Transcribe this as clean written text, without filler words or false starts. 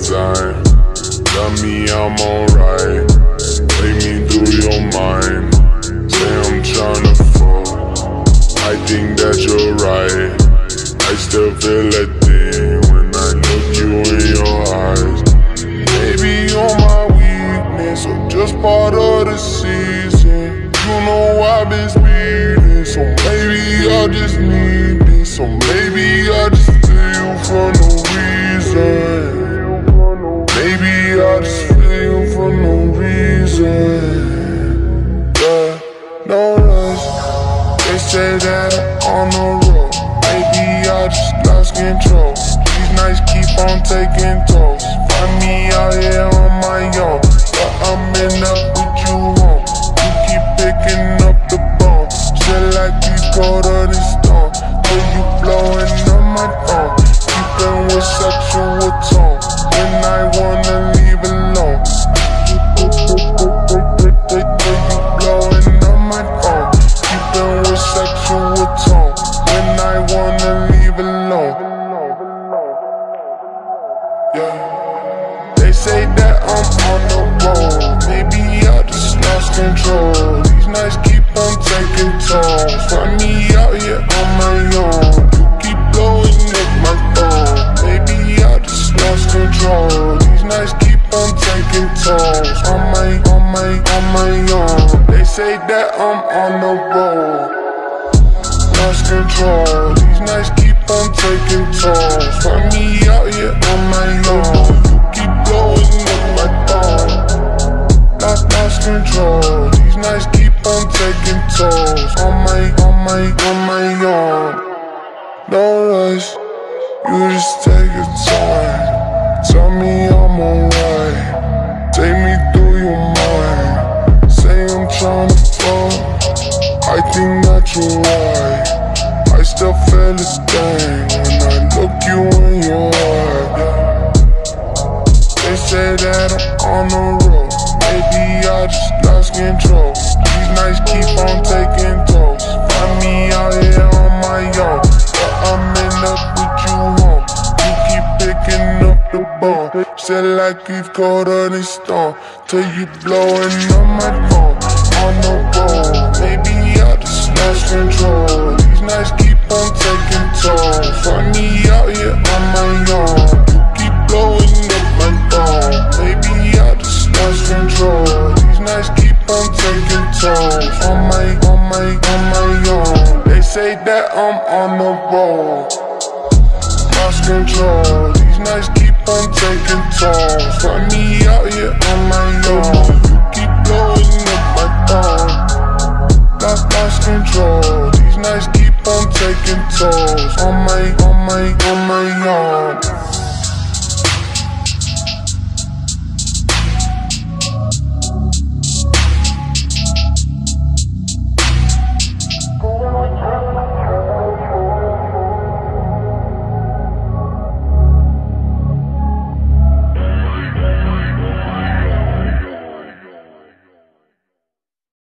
time. Tell me I'm alright. Play me through your mind. Say I'm tryna fall. I think that you're right. I still feel that thing when I look you in your eyes. Maybe you're my weakness or just part of the season. You know I've been speeding, so maybe I just need this. So maybe I just feel you for no reason. Maybe I just feel you for no reason. Yeah, no rush. They say that I'm on the road. Maybe I just lost control. These nights keep on taking tolls. Find me out here on my own, but I'm in up with you home. You keep picking up the bone. Shit like you colder than stone. Till you blowing on my phone. Keeping with sexual tone when I wanna leave alone. Till you blowing on my phone. Keeping with sexual tone when I wanna leave alone. Yeah. They say that I'm on the road. Maybe I just lost control. These nights keep on taking tolls. Find me out here on my own. You keep blowing up my phone. Maybe I just lost control. These nights keep on taking tolls. On my own. They say that I'm on the road. Lost control. These nights keep on taking tolls. Find me out here on my own. You keep blowing up my phone. Lost control. These nights keep on taking tolls. On my own. No rush. You just take your time. Tell me I'm alright. Take me through your mind. Say I'm tryna fall. I think that you're right. I still feel the thing when I look you in your eye. They say that I'm on the road. Maybe I just lost control. These nights keep on taking tolls. Find me out here on my own, but I'm in up with you home. You keep picking up the bone. Shit like you've colder than stone. Till you blowing on my phone. On the road, maybe I just lost control. These nights keep on taking tolls. Find me out here on my own. You keep blowing up my phone. Maybe I just lost control. These nights keep on taking tolls. On my own. They say that I'm on the road. Lost control. These nights keep on taking tolls. Find me out here on my own. You keep blowing up my phone. Lost control. These nights keep on taking tolls. On my